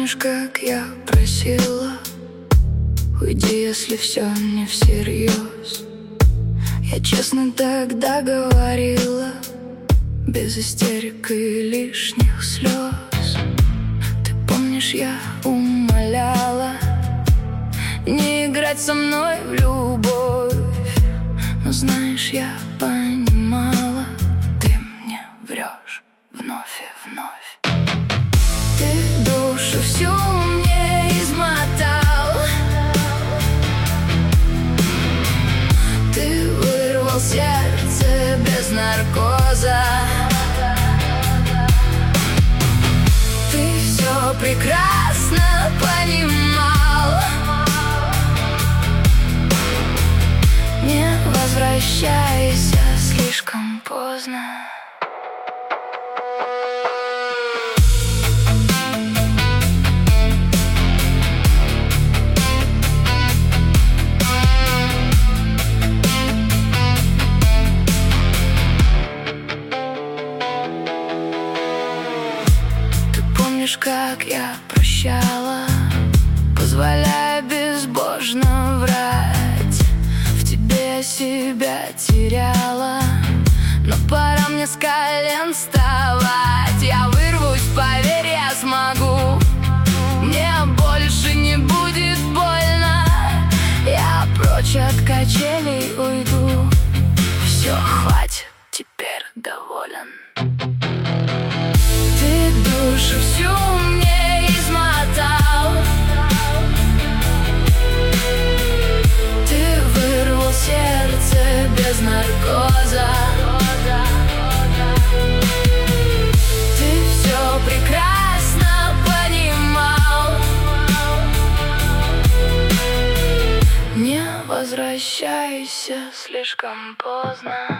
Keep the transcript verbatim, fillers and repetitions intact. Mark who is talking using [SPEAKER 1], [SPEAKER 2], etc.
[SPEAKER 1] помнишь, как я просила: уйди, если все не всерьез? Я честно тогда говорила, без истерик и лишних слез. Ты помнишь, я умоляла не играть со мной в любовь. Но знаешь, я понимала, ты мне врешь вновь и вновь. Ты душу всю мне измотал, ты вырвал сердце без наркоза. Ты все прекрасно понимал, не возвращайся слишком поздно. Как я прощала, позволяя безбожно врать. В тебе себя теряла, но пора мне с колен вставать. Я вырвусь, поверь, я смогу. Мне больше не будет больно. Я прочь от качелей уйду. Все, хватит, теперь доволен. Ты душу всю мне измотал, ты вырвал сердце без наркоза. Ты все прекрасно понимал, не возвращайся слишком поздно.